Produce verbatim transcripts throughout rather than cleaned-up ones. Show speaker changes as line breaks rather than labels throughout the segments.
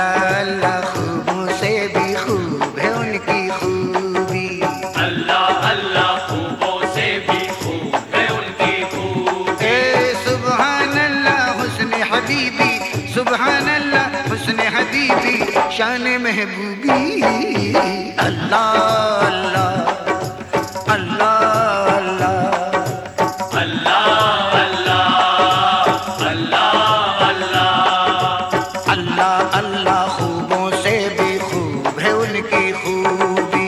اللہ اللہ خوبوں سے بھی خوب ہے ان کی خوبی،
اللہ اللہ خوبوں سے بھی خوب ہے ان کی خوبی،
اے سبحان اللہ حسن حبیبی، سبحان اللہ حسن حبیبی شان محبوبی، اللہ اللہ اللہ اللہ
اللہ اللہ اللہ اللہ
اللہ اللہ خوبوں سے بھی خوب ہے ان کی خوبی،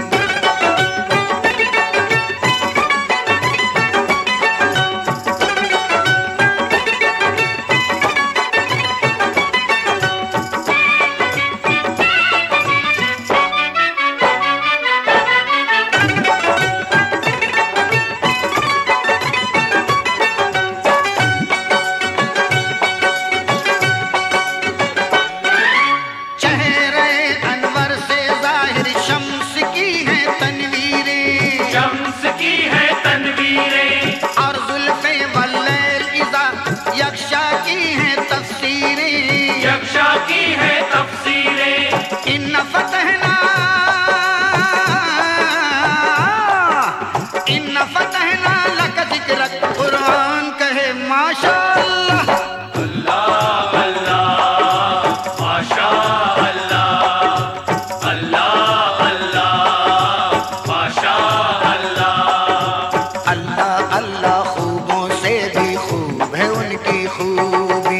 چہرے انور سے ظاہر شمس کی ہے تنویریں،
شمس کی ہے تنویریں،
اور زلف واللیل اذا یکشا کی ہیں تفسیریں،
یکشا کی ہے تفسیریں،
ان فتحنا ان فتحنا لک ذکرک قرآن کہے ماشاءاللہ،
اللہ اللہ ماشاء اللہ اللہ اللہ ماشاء اللہ،
اللہ اللہ خوبوں سے بھی خوب ہے ان کی خوبی،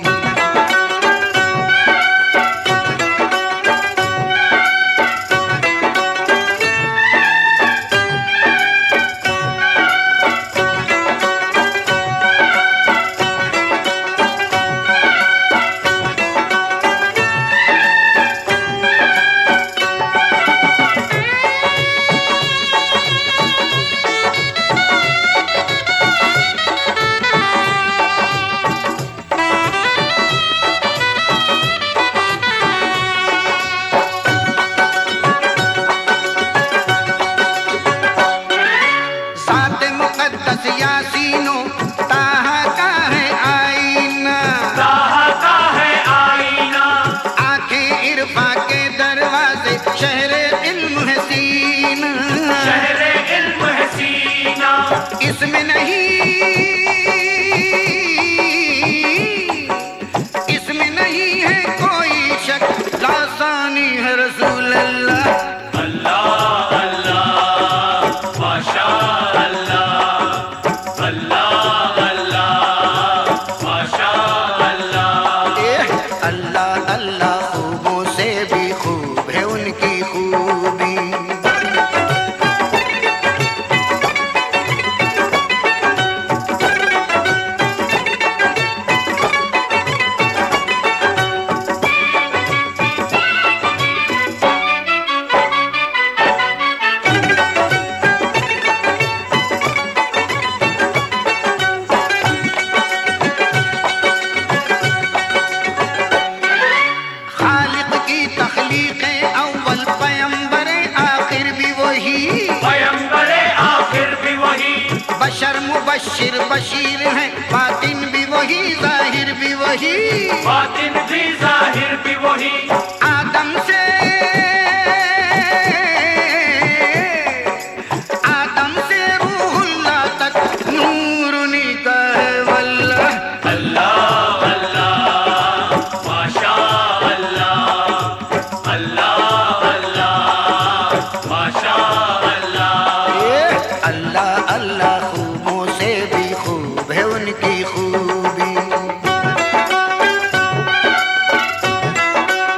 ذات مقدس یاسینو طٰہٰ کا ہے آئینہ،
طٰہٰ کا ہے آئینہ،
آنکھیں عرفاں کے دروازے شہر علم ہے سینہ،
شہر علم ہے سینہ،
اس میں نہیں اس میں نہیں ہے کوئی شک، لاسانی ہے رسول اللہ،
اللہ اللہ ماشاء اللہ اللہ اللہ ماشاء اللہ،
اے اللہ اللہ خوبوں سے بھی خوب ہے ان کی خوبی، خالق کی تخلیق اول پیمبر آخر بھی وہی،
پیمبر آخر بھی وہی،
بشر مبشر بشیر ہیں باطن بھی وہی ظاہر بھی وہی،
باطن بھی ظاہر بھی وہی،
آدم سے آدم سے روح اللہ تک نور کا ہے واللہ،
اللہ اللہ ماشاء اللہ اللہ اللہ ماشاء اللہ،
اے اللہ اللہ خوبوں سے بھی خوب ہے ان کی خوبی،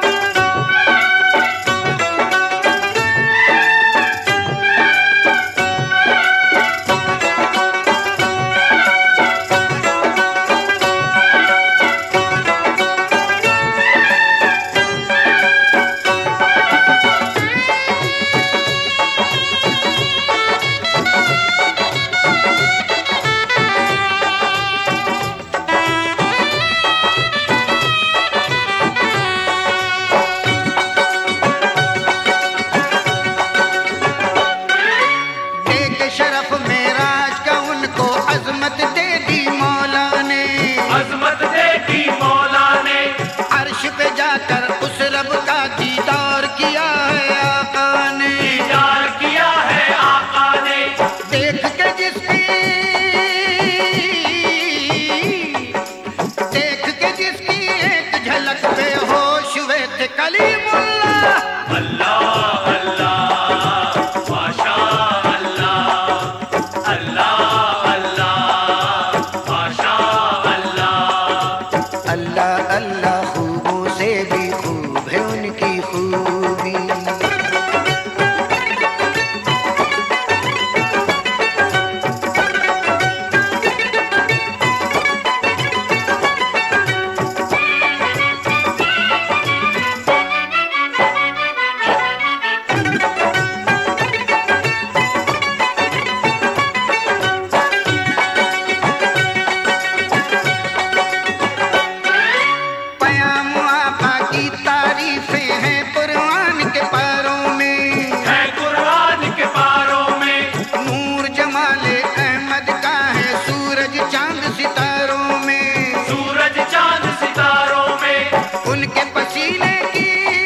कलीम अल्लाह।
अल्लाह अल्लाह माशा अल्लाह, अल्लाह अल्लाह माशा अल्लाह।
अल्लाह अल्लाह खूबों से भी खूब है उनकी खूबी। पयाम आका की तारीफें हैं कुरान के पारों में,
है कुरान के पारों में।
नूर जमाले अहमद का है सूरज चांद सितारों में,
सूरज चांद सितारों में।
उनके पसीने की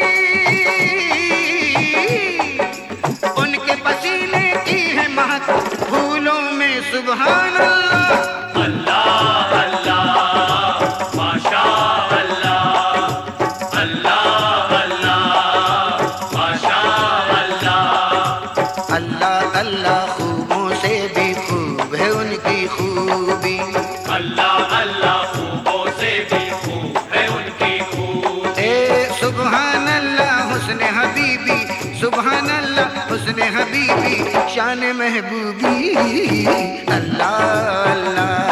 उनके पसीने की है महक फूलों में सुभान अल्लाह।
अल्लाह अल्लाह माशा अल्लाह, अल्लाह अल्लाह माशा अल्लाह।
अल्लाह अल्लाह खूबों से भी खूब है उनकी खूबी।
अल्लाह अल्लाह खूबों से भी खूब है उनकी खूब।
ए सुभान अल्लाह हुस्न हबीबी, सुभान अल्लाह हुस्न हबीबी, शान महबूबी। अल्लाह अल्लाह